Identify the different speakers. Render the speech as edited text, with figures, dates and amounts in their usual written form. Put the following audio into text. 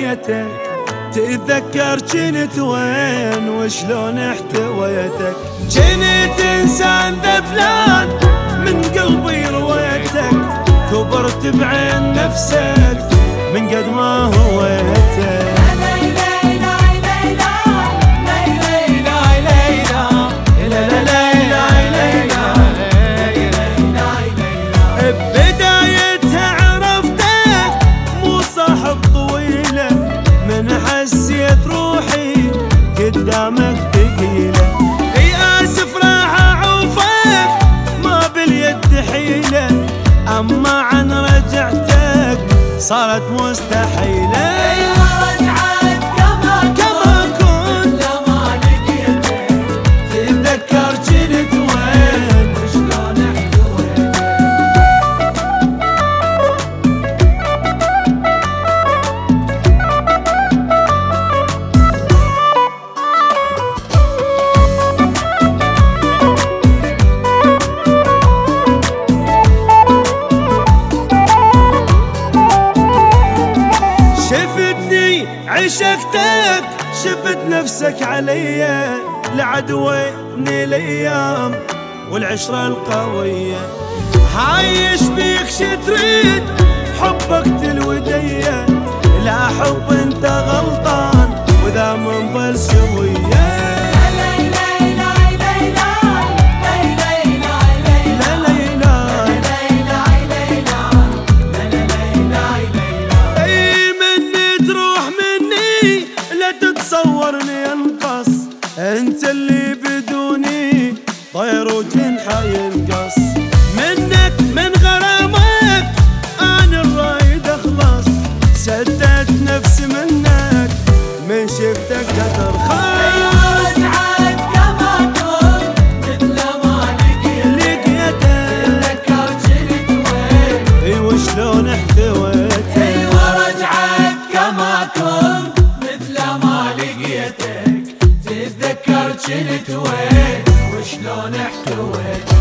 Speaker 1: لقيتك تتذكر جنت وين وشلون احتويتك. جنت انسان ذبلان من قلبي رويتك، كبرت بعين نفسك من قد ما هويتك. بدايتها عرفتك مو صاحب طويلة، من حسيت روحي قدامك ثقيلة. اي اسف راح اعوفك ما باليد حيلة، اما عن رجعتك صارت مستحيلة. عشقتك شفت نفسك عليا، لعدويني الايام والعشرة القوية. عايش بيك شتريد حبك تلودية، لا حب انت غلطان وذا منظل سوية. تصورني انقص انت اللي بدوني طير وجنحه ينقص. منك من غرامك انا الرايد اخلص، سدت نفسي منك من شفتك ترخص. وشلون احتويتك.
Speaker 2: ايوه رجعك كما كنت مثل ما لقيتك، تتذكر جنت وين وشلون احتويتك.